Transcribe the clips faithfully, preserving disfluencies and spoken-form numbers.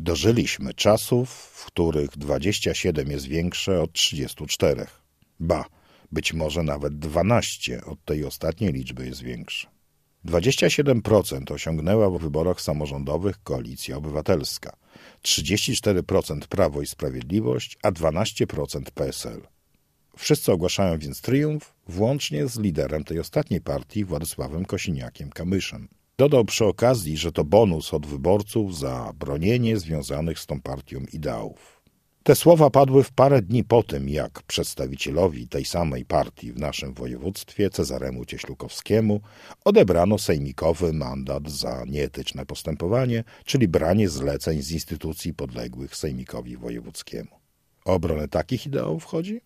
Dożyliśmy czasów, w których dwadzieścia siedem jest większe od trzydziestu czterech. Ba, być może nawet dwanaście od tej ostatniej liczby jest większe. dwadzieścia siedem procent osiągnęła w wyborach samorządowych Koalicja Obywatelska, trzydzieści cztery procent Prawo i Sprawiedliwość, a dwanaście procent P S L. Wszyscy ogłaszają więc triumf, włącznie z liderem tej ostatniej partii, Władysławem Kosiniakiem-Kamyszem. Dodał przy okazji, że to bonus od wyborców za bronienie związanych z tą partią ideałów. Te słowa padły w parę dni po tym, jak przedstawicielowi tej samej partii w naszym województwie, Cezaremu Cieślukowskiemu, odebrano sejmikowy mandat za nieetyczne postępowanie, czyli branie zleceń z instytucji podległych sejmikowi wojewódzkiemu. O obronę takich ideałów chodzi?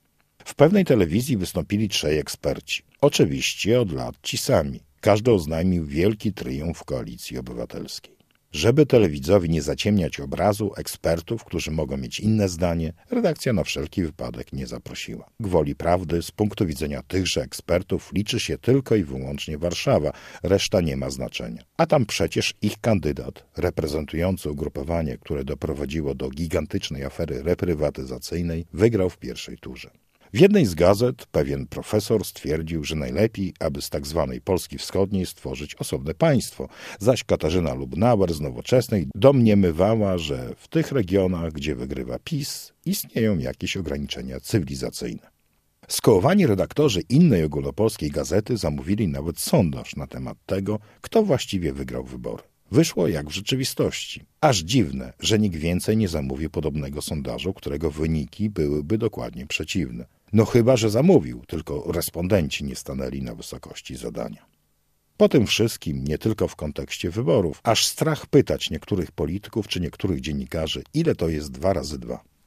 W pewnej telewizji wystąpili trzej eksperci. Oczywiście od lat ci sami. Każdy oznajmił wielki triumf Koalicji Obywatelskiej. Żeby telewidzowi nie zaciemniać obrazu ekspertów, którzy mogą mieć inne zdanie, redakcja na wszelki wypadek nie zaprosiła. Gwoli prawdy, z punktu widzenia tychże ekspertów liczy się tylko i wyłącznie Warszawa, reszta nie ma znaczenia. A tam przecież ich kandydat, reprezentujący ugrupowanie, które doprowadziło do gigantycznej afery reprywatyzacyjnej, wygrał w pierwszej turze. W jednej z gazet pewien profesor stwierdził, że najlepiej, aby z tak zwanej Polski Wschodniej stworzyć osobne państwo, zaś Katarzyna Lubnauer z Nowoczesnej domniemywała, że w tych regionach, gdzie wygrywa PiS, istnieją jakieś ograniczenia cywilizacyjne. Skołowani redaktorzy innej ogólnopolskiej gazety zamówili nawet sondaż na temat tego, kto właściwie wygrał wybory. Wyszło jak w rzeczywistości. Aż dziwne, że nikt więcej nie zamówił podobnego sondażu, którego wyniki byłyby dokładnie przeciwne. No chyba, że zamówił, tylko respondenci nie stanęli na wysokości zadania. Po tym wszystkim, nie tylko w kontekście wyborów, aż strach pytać niektórych polityków czy niektórych dziennikarzy, ile to jest dwa razy dwa.